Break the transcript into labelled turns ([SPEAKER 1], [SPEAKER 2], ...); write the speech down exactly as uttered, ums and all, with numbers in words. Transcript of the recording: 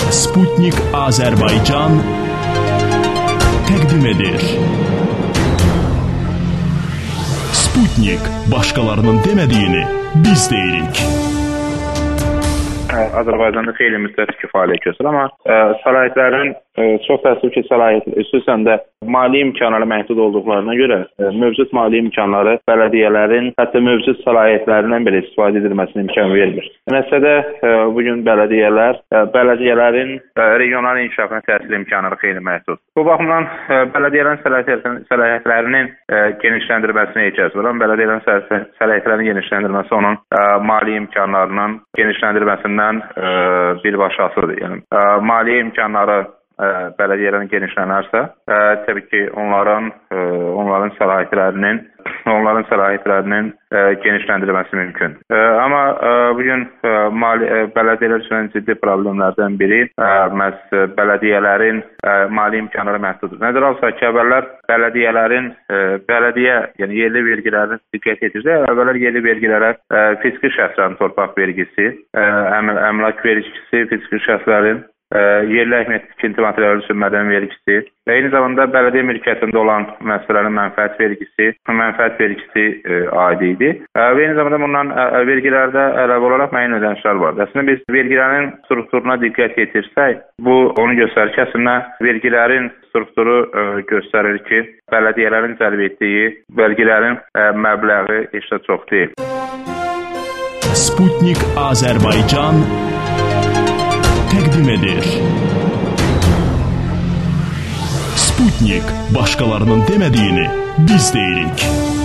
[SPEAKER 1] Sputnik Azərbaycan təqdim edir. Sputnik, başqalarının demədiyini biz deyirik.
[SPEAKER 2] Azərbaycanda xeyli müddət ki, fəaliyyət göstərir, amma ə, səlahiyyətlərin ə, çox təəssüf ki, səlahiyyət, xüsusən də mali imkanları məhdud olduqlarına görə ə, mövcud mali imkanları bələdiyyələrin hətta mövcud səlahiyyətlərindən belə istifadə edilməsinə imkan vermir. Nəticədə bugün bələdiyyələr, ə, bələdiyyələrin ə, regional inkişafına təsir imkanları xeyli məhdud. Bu baxımdan ə, bələdiyyələrin səlahiyyətlərinin ə, genişləndirilməsinə ehtiyac var. Bələdiyyələrin səlahiyyətlərinin genişləndirilməsi onun ə, mali imkanlarının genişləndirilməsindən birbaşa asılıdır. Yəni, ə, maliyyə imkanları ə, bələdiyyələrin genişlənərsə, ə, təbii ki, onların ə, onların səlahiyyətlərinin onların səlahiyyətlərinin ə, genişləndirilməsi mümkün. Ə, amma ə, bugün ə, mali, ə, bələdiyyələr üçün ciddi problemlərdən biri ə, məhz bələdiyyələrin ə, mali imkanları məhduddur. Nəzərə alsaq ki, əvvəllər bələdiyyələrin ə, bələdiyyə, yəni yerli vergilərin diqqət yetirsə, əvvəllər yerli vergilərə ə, fiziki şəxslərin torpaq vergisi, ə, əml əmlak vergisi, fiziki şəxslərin Ə, yerli əhəmiyyətli tikinti materialı üçün mədən vergisi və eyni zamanda bələdiyyə mülkiyyətində olan müəssisələrin mənfəət vergisi, mənfəət vergisi ə, aid idi. Ə, və eyni zamanda bundan ə, vergilərdə əlavə olaraq müəyyən ödənişlər vardı. Əslində biz vergilərin strukturuna diqqət yetirsək, bu onu göstərir ki, əslində vergilərin strukturu ə, göstərir ki, bələdiyyələrin cəlb etdiyi vergilərin ə, məbləği heç də çox deyil.
[SPEAKER 1] Sputnik Azərbaycan təqdim edir. Sputnik, başqalarının demədiyini biz deyirik.